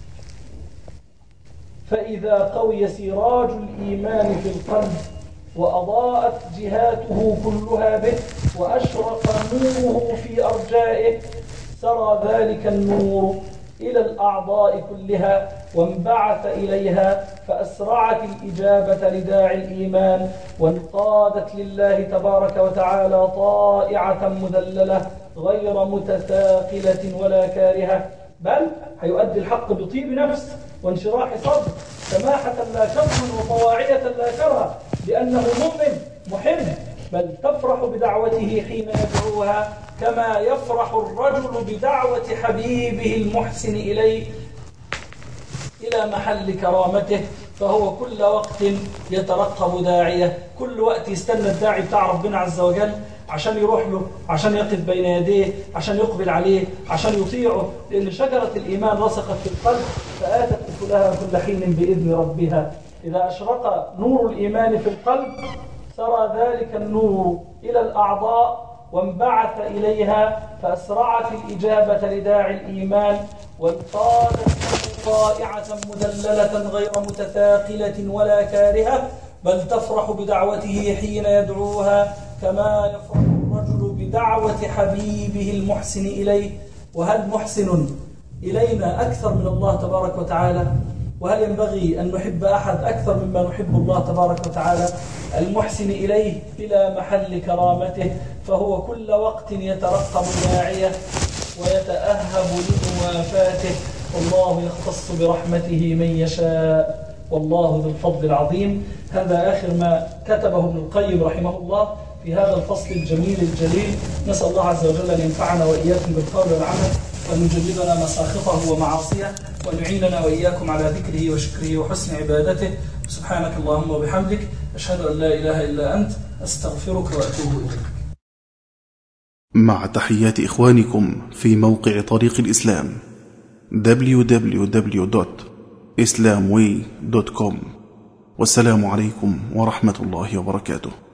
فإذا قوي سراج الإيمان في القلب وأضاءت جهاته كلها به وأشرق نوره في أرجائه سرى ذلك النور إلى الأعضاء كلها وانبعث إليها فأسرعت الإجابة لداعي الإيمان وانقادت لله تبارك وتعالى طائعة مذللة غير متثاقلة ولا كارهة، بل هيؤدي الحق بطيب نفس وانشراح صدر سماحة لا شر وطواعية لا كره، لأنه مؤمن محب، بل تفرح بدعوته حين يدعوها كما يفرح الرجل بدعوة حبيبه المحسن إليه إلى محل كرامته. فهو كل وقت يترقب داعية، كل وقت يستنى الداعي بتاع ربنا عز وجل عشان يروح له، عشان يقف بين يديه، عشان يقبل عليه، عشان يطيعه، لأن شجرة الإيمان رسخت في القلب فآتت أكلها كل حين بإذن ربها. إذا أشرق نور الإيمان في القلب سرى ذلك النور إلى الأعضاء وانبعث إليها فأسرعت الإجابة لداعي الإيمان وانقادت طائعة مذللة غير متثاقلة ولا كارهة، بل تفرح بدعوته حين يدعوها كما يفرح الرجل بدعوة حبيبه المحسن إليه. وهل محسن إلينا أكثر من الله تبارك وتعالى؟ وهل ينبغي أن نحب أحد أكثر مما نحب الله تبارك وتعالى؟ المحسن إليه إلى محل كرامته، فهو كل وقت يترقب داعيه ويتأهب لموافاته، والله يختص برحمته من يشاء، والله ذو الفضل العظيم. هذا آخر ما كتبه ابن القيم رحمه الله في هذا الفصل الجميل الجليل. نسأل الله عز وجل أن ينفعنا وإياكم بالقول والعمل، وأن يجنبنا مساخطه ومعاصيه، وأن يعيننا وإياكم على ذكره وشكره وحسن عبادته. سبحانك اللهم وبحمدك، أشهد أن لا إله إلا أنت، أستغفرك وأتوب إليك. مع تحيات إخوانكم في موقع طريق الإسلام www.islamway.com. والسلام عليكم ورحمة الله وبركاته.